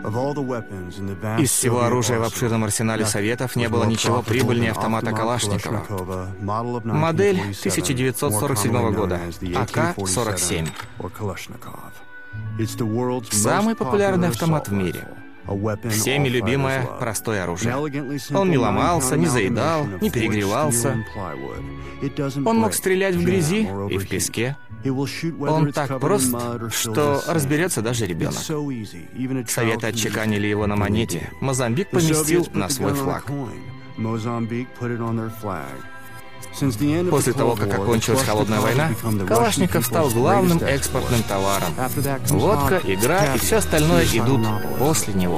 Из всего оружия в обширном арсенале Советов не было ничего прибыльнее автомата Калашникова. Модель 1947 года, АК-47. Самый популярный автомат в мире. Всеми любимое простое оружие. Он не ломался, не заедал, не перегревался. Он мог стрелять в грязи и в песке. Он так прост, что разберется даже ребенок. Советы отчеканили его на монете. Мозамбик поместил на свой флаг. После того, как окончилась Холодная война, Калашников стал главным экспортным товаром. Водка, игра и все остальное идут после него.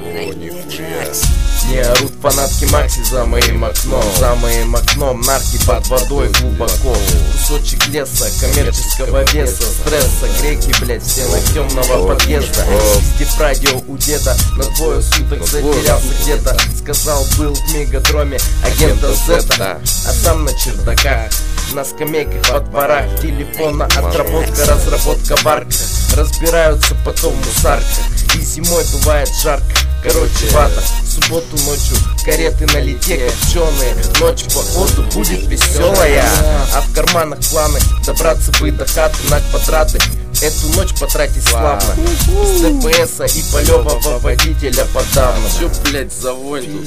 Не орут фанатки Макси за моим окном нарки под водой глубоко. Кусочек леса, коммерческого веса, стресса, греки, блять, в стенах темного подъезда. Сидит радио у деда, на двое суток затерялся где-то. Сказал, был в мегадроме агента Зета, а сам на чердаках, на скамейках во дворах. Телефона отработка, разработка в арках. Разбираются потом в мусарках. И зимой бывает жарко, короче вата. В субботу ночью кареты на лите копченые. Ночь походу будет веселая, а в карманах планы добраться бы до хаты на квадраты. Эту ночь потратить славно. С ДПС и полевого водителя подавно. Чё, блять, за вонь тут,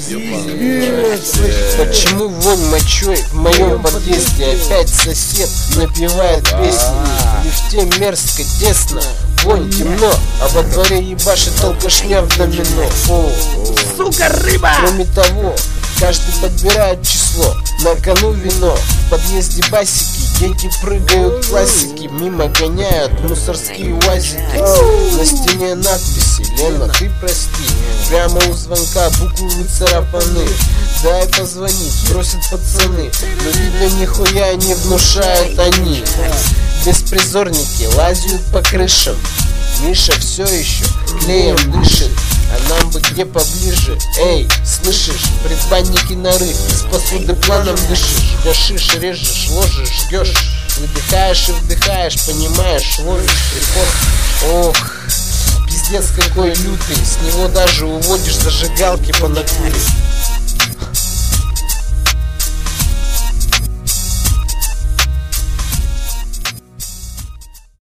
Почему вонь мочой в моем подъезде? Опять сосед напевает песни. Лифте мерзко, тесно, вонь, темно, а во дворе ебашит алкашня в домино. Сука, рыба! Кроме того, каждый подбирает число. На кону вино, в подъезде басики. Дети прыгают классики, мимо гоняют мусорские уазики. На стене надписи: Лена, ты прости. Прямо у звонка буквы выцарапаны. Дай позвонить, просят пацаны, но видно нихуя не внушают они. Беспризорники лазят по крышам. Миша все еще клеем дышит, а нам бы где поближе. Эй, слышишь, предбанники норы, из посуды планом дышишь. Гашишь, режешь, ложишь, жгешь. Выдыхаешь и вдыхаешь, понимаешь, ловишь приход. Ох, пиздец какой лютый, с него даже уводишь зажигалки по натуре.